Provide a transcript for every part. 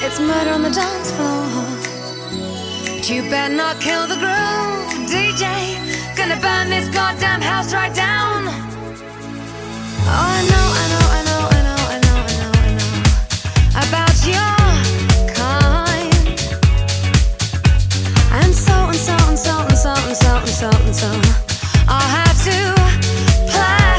It's murder on the dance floor. But you better not kill the groove, DJ. Gonna burn this goddamn house right down. Oh, I know about your kind. And so I'll have to play.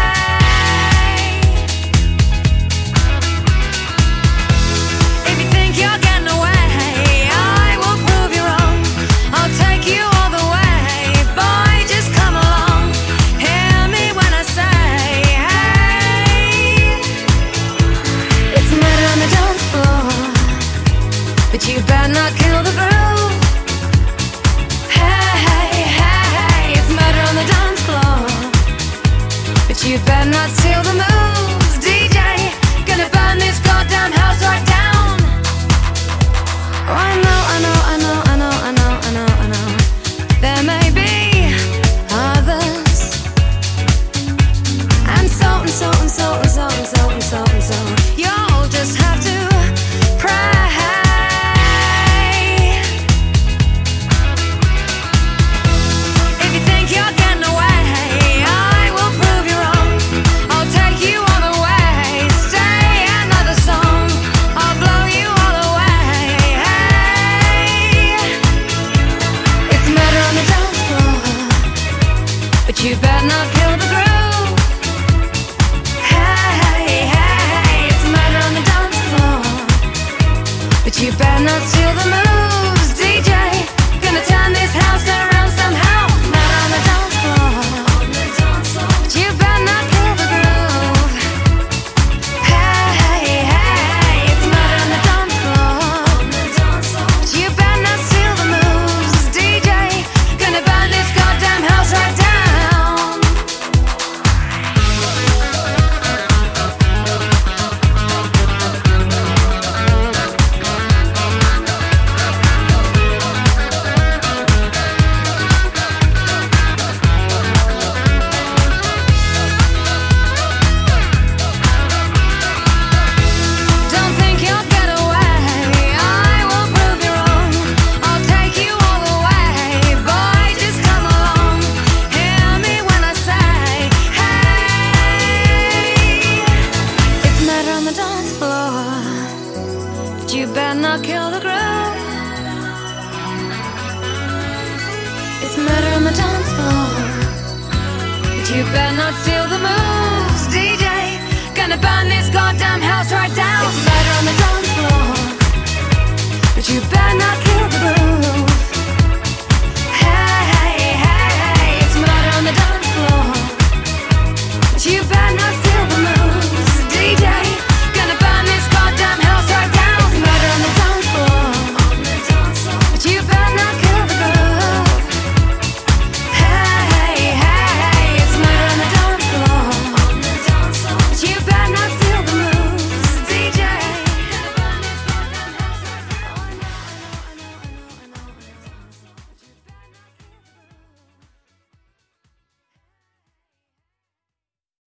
If you think you're getting away, I will prove you wrong. I'll take you all the way. Boy, just come along. Hear me when I say, hey. It's murder on the dance floor, but you better not kill the groove. You better not steal the moves, DJ. Gonna burn this goddamn house right down. Oh, I know. There may be others, and so. You'll just have to pray. If you think you're getting away, you better not kill the groove. Hey, it's murder on the dance floor, but you better not steal the moves, DJ. Gonna turn this house around somehow. Murder on the dance floor, but you better not kill the groove. Hey, it's murder on the dance floor, but you better not steal the moves, DJ. Gonna burn this goddamn house right down. You better not kill the groove. It's murder on the dance floor, but you better not steal the moves, DJ. Gonna burn this goddamn house right down. It's murder on the dance floor, but you better not